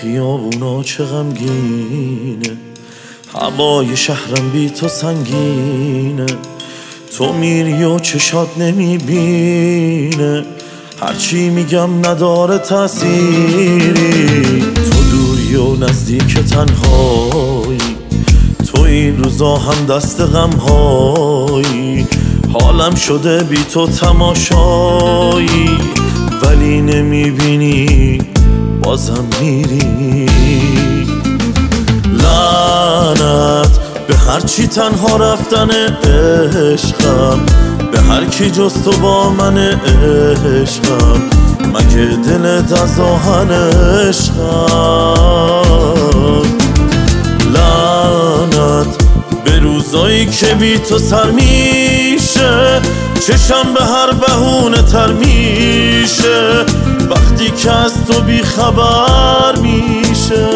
خیابونا چه غمگینه، هوای شهرم بی تو سنگینه. تو میری و چشات نمیبینه، هرچی میگم نداره تأثیری. تو دوری و نزدیک تنهایی، تو این روزا هم دست غمهایی. حالم شده بی تو تماشایی، ولی نمیبینی بازم میری. لعنت به هرچی تنها رفتن عشقم، به هر کی جز تو با من عشقم. مگه دلت از آهن عشقم؟ لعنت به روزایی که بی تو سر میشه، چشم به هر بهونه تر میشه، وقتی که از تو بی خبر میشه.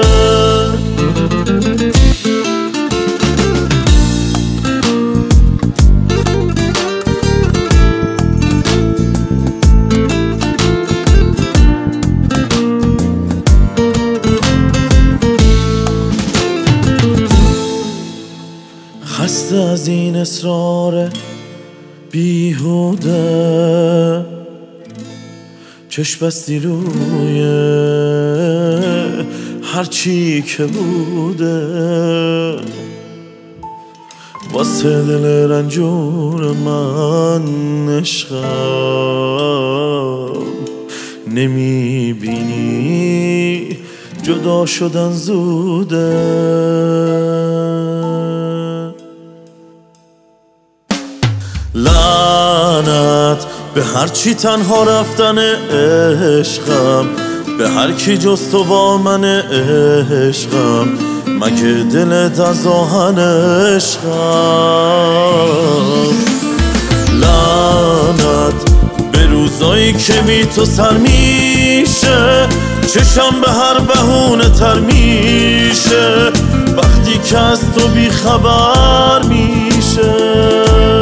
خسته از این اصرار بیهوده، چشم بستی روی هرچی که بوده. واسه دل رنجور من عشقم، نمیبینی جدا شدن زوده. لعنت به هرچی تنها رفتن عشقم، به هر کی جز تو با من عشقم. مگه دلت از آهن عشقم؟ لعنت به روزایی که بی تو سر میشه، چشم به هر بهونه تر میشه، وقتی که از تو بی خبر میشه.